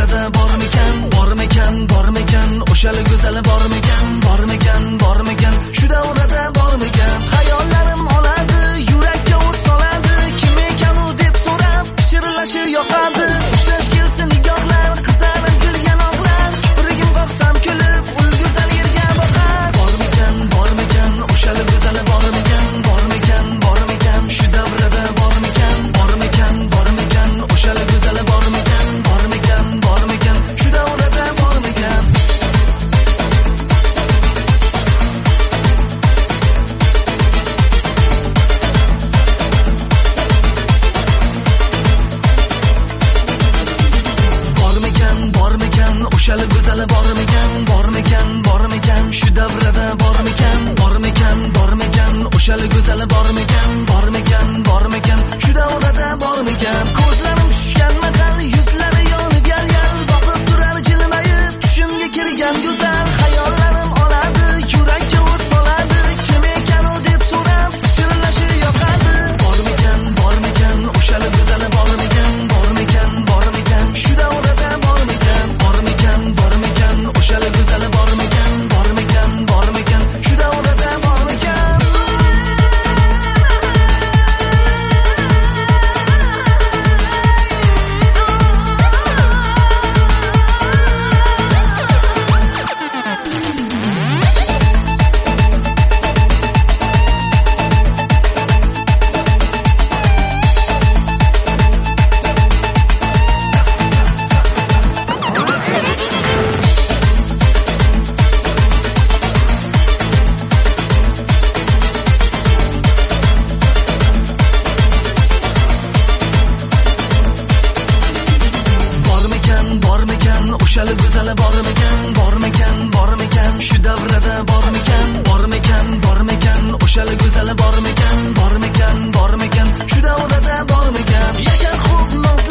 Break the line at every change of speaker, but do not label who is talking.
davrada bormikan, bormikan, bormikan, o'shali go'zali bormikan, bormikan, bormikan, shu davrada bormikan. Xayollarim oladi, yurakka o't soladi, kim ekan u deb so'rab pichirlashi yoqadi. Ushlash kelsin nigohlar, qizarib gulgan oqlar, kiprigim qoqsam kulib, ul go'zal yerga boqar. Bormikan, bormikan, o'shali go'zali bormikan, bormikan, bormikan, shu davrada bormikan, bormikan, bormikan, o'shali go'zali bormikan, bormikan, bormikan, shu davrada bormikan. Bormikan, o'shali go'zali bormikan, bormikan, bormikan, shu davrada bormikan, bormikan, bormikan, o'shali go'zali bormikan, bormikan, bormikan, shu davrada bormikan. Ko'zlarim tushgan mahal, yuzlari yonib yal-yal, boqib turar jilmayib, tushimga kirgan go'zal. Xayollarim oladi, yurakka o't soladi, kim ekan u deb so'rab pichirlashi yoqadi. Bormikan, bormikan, o'shali go'zali bormikan, bormikan, bormikan, shu davrada bormikan, bormikan, bormikan, o'shali go'zali bormikan, bormikan, bormikan, shu davrada bormikan. O'shali go'zali bormikan, bormikan, bormikan, shu davrada bormikan, bormikan, bormikan, o'shali go'zali bormikan, bormikan, bormikan, shu davrada bormikan. Yashar xo'p